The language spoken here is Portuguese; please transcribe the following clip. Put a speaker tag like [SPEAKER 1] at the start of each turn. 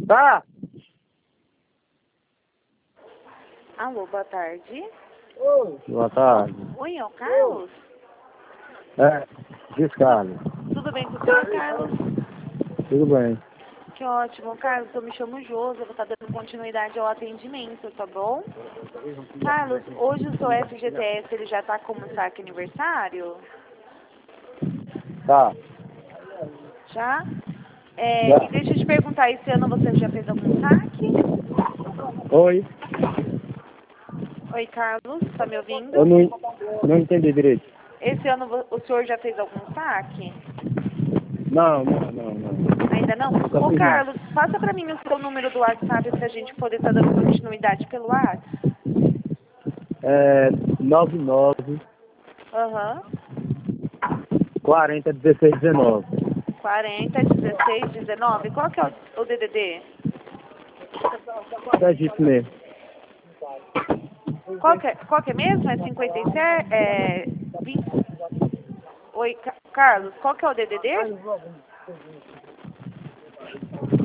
[SPEAKER 1] Tá.
[SPEAKER 2] Alô, boa tarde.
[SPEAKER 1] Boa tarde.
[SPEAKER 2] Oi, é o Carlos?
[SPEAKER 1] Diz, Carlos.
[SPEAKER 2] Tudo bem com o senhor, Carlos?
[SPEAKER 1] Tudo bem.
[SPEAKER 2] Que ótimo, Carlos. Eu me chamo Josi, eu vou estar dando continuidade ao atendimento, tá bom? Carlos, hoje o seu FGTS ele já está como saque aniversário?
[SPEAKER 1] Tá.
[SPEAKER 2] Já?
[SPEAKER 1] Já.
[SPEAKER 2] E deixa eu te perguntar, esse ano você já fez algum saque?
[SPEAKER 1] Oi.
[SPEAKER 2] Oi, Carlos, tá me ouvindo?
[SPEAKER 1] Eu não entendi direito.
[SPEAKER 2] Esse ano o senhor já fez algum saque?
[SPEAKER 1] Não.
[SPEAKER 2] Ainda não?
[SPEAKER 1] Nunca
[SPEAKER 2] Ô,
[SPEAKER 1] fiz não.
[SPEAKER 2] Carlos, passa pra mim o seu número do WhatsApp pra gente poder estar dando continuidade pelo WhatsApp.
[SPEAKER 1] 99
[SPEAKER 2] Aham.
[SPEAKER 1] 40 16 19.
[SPEAKER 2] 40, 16, 19. Qual que é o DDD?
[SPEAKER 1] É isso mesmo.
[SPEAKER 2] Qual que é mesmo? É 57? 20? Oi, Carlos, qual que é o DDD?